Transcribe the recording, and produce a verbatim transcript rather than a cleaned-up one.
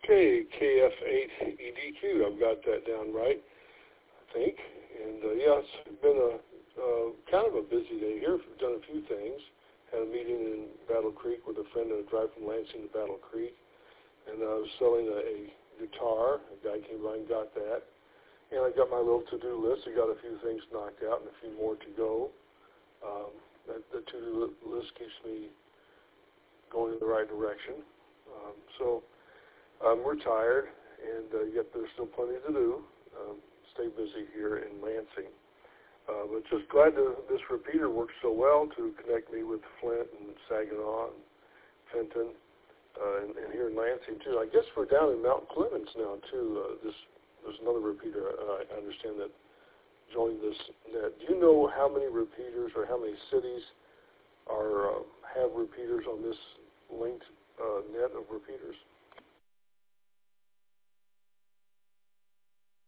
Okay, K F eight E D Q, I've got that down right, I think. And uh, yeah, it's been a uh, kind of a busy day here. We've done a few things. Had a meeting in Battle Creek with a friend on a drive from Lansing to Battle Creek. And I was selling a, a guitar. A guy came by and got that. And I got my little to-do list. I got a few things knocked out and a few more to go. Um, that, the to-do list keeps me going in the right direction. Um, so um, we're tired, and uh, yet there's still plenty to do. Um, stay busy here in Lansing. Uh, but just glad to, this repeater works so well to connect me with Flint and Saginaw and Fenton, uh, and, and here in Lansing too. I guess we're down in Mount Clemens now too. Uh, this there's another repeater. Uh, I understand that joined this net. Do you know how many repeaters or how many cities are uh, have repeaters on this linked uh, net of repeaters?